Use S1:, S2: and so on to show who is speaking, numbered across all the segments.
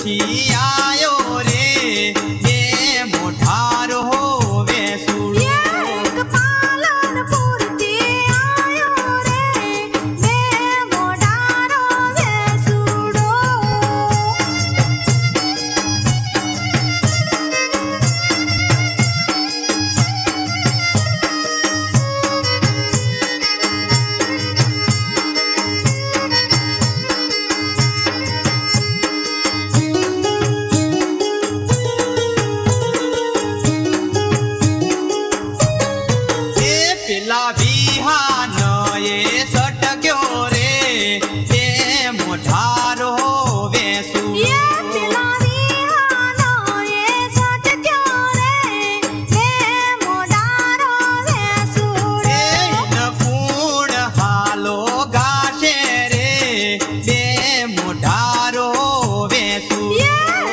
S1: થી આયો રે બે મોઢારો વેસુડો
S2: એક પાલનપુરથી આયો રે બે મોઢારો વેસુડો
S1: પેલા વિહાન એ સટક્યો રે બે મોઢારો વેસુડો
S2: પેલા વિહાનો એ સટક્યો રે બે મોઢારો વેસુડો
S1: પૂર્ણ હાલો ગાશે રે બે મોઢારો વેસુડો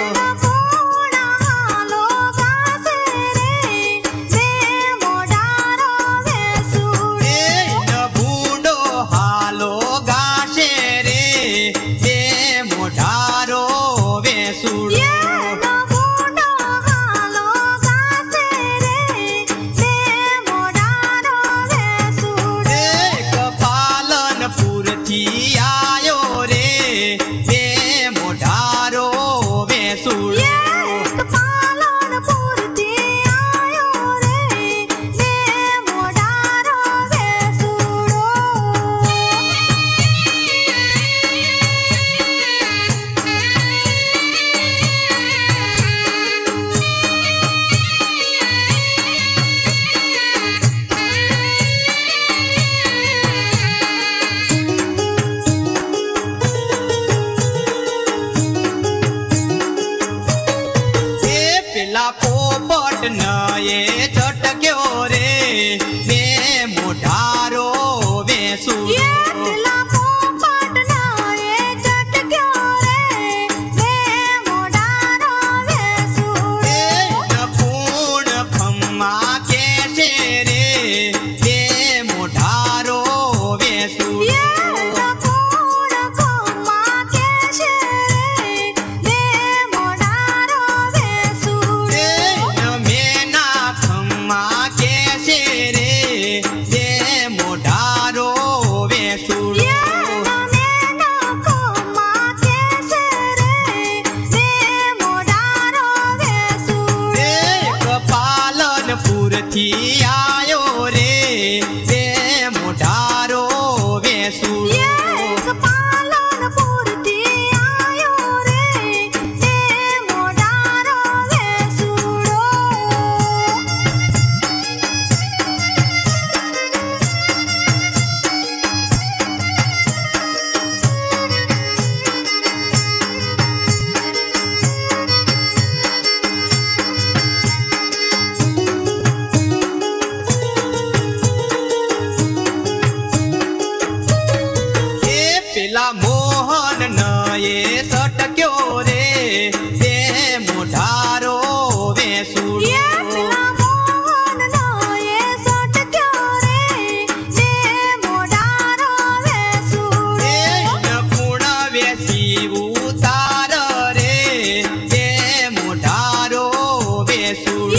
S1: પોપટ ન એ ચટક્યો રે બે મોઢારો વેસુડો પૂર્ણ ખમ્મા કેશે રે બે મોઢારો વેસુડો થી આયો રે બે મોઢારો વેસુડો પેલા મોહન ન એ સટક્યો રે બે મોઢારો વેસુડો પૂર્ણ વેસી ઉતાર રે બે મોઢારો વેસુડો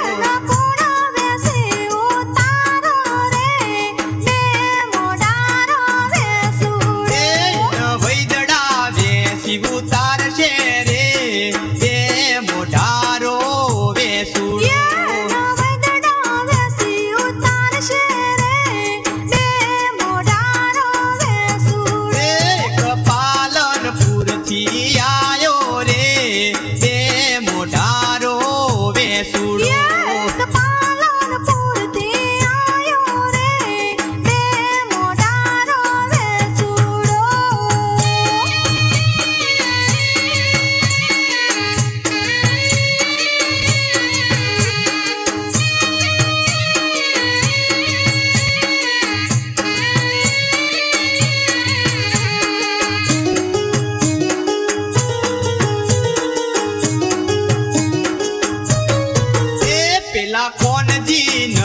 S1: ઉતારશે રે બે મોઢારો વેસુડો પાલનપુર થી આયો રે બે મોઢારો વેસુડો પેલા કોનજી